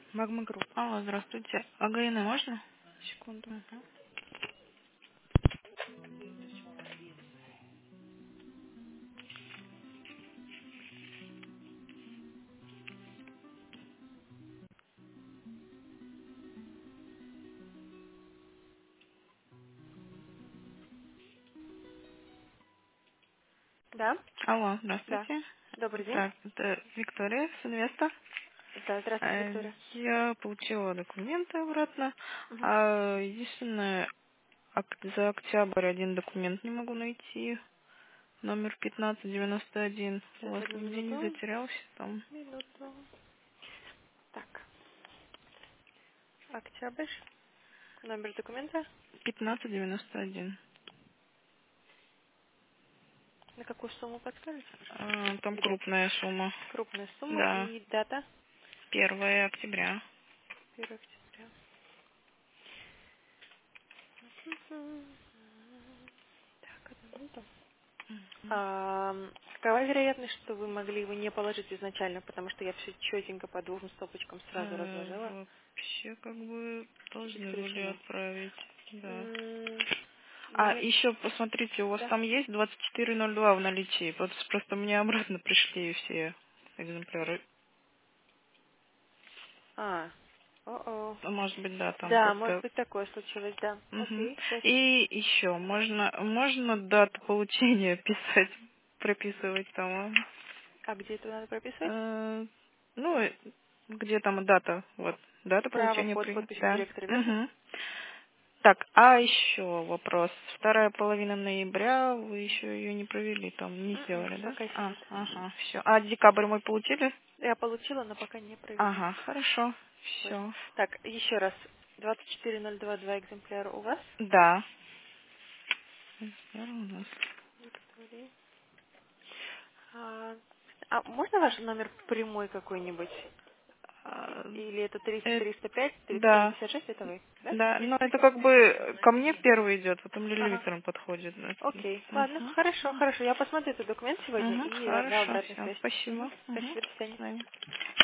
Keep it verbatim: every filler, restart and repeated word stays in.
Магма Групп. Алло, здравствуйте. А ГН можно? Секунду. Мгм. Да? Алло, Да. здравствуйте. Добрый день. Так, это Виктория с Инвеста. Да, здравствуйте, Э, Виктория. Я получила документы обратно. Мгм. А единственное, ок- за октябрь один документ не могу найти. Номер пятнадцать девяносто один. У Сейчас, вас одну нигде не минуту. затерялся там? Минуту. Так, октябрь. Номер документа. пятнадцать девяносто один. На какую сумму подскажете? А, Там Или дату? крупная сумма. Крупная сумма Да, и дата. первое октября. первое октября. Мгм. Так, одну минуту. А, какова вероятность, что вы могли его не положить изначально, потому что я все четенько по двум стопочкам сразу Э, разложила? Вообще, как бы, должны были Исключено. отправить, да. М, А, Номер... еще посмотрите, у вас Да. там есть двадцать четыре ноль два в наличии? Вот просто мне обратно пришли все экземпляры. А, о-о. Ну, может быть, да, там Да, может как-то... быть, такое случилось, да. Мгм. Окей, сейчас. И еще, можно, можно дату получения писать, прописывать там? А где это надо а? прописывать? Э, Ну, э, где там дата? Вот, дата Справа получения под при... подписью Да. директора, верно? Мгм. Так, а еще вопрос. Вторая половина ноября, вы еще ее не провели, там не М-м, сделали, да? пока еще А, нет. ага, все. А декабрь мы получили? Я получила, но пока не провели. Ага, хорошо, Вот. все. Так, еще раз. двадцать четыре ноль два два экземпляра у вас. Да. Здорово у нас. Виктория. А, а можно ваш номер прямой какой-нибудь? И- А, Или это триста э, триста пять тридцать семь да, пятьдесят шесть, это вы, да? да, но это как бы ко мне первый идет, потом Лилия Ага. Викторовна подходит. Да. Окей, ладно, Угу. хорошо, хорошо. Я посмотрю этот документ сегодня Угу, и э, дам хорошо, обратную все, связь. Угу. спасибо. Угу. Спасибо, до До свидания. свидания.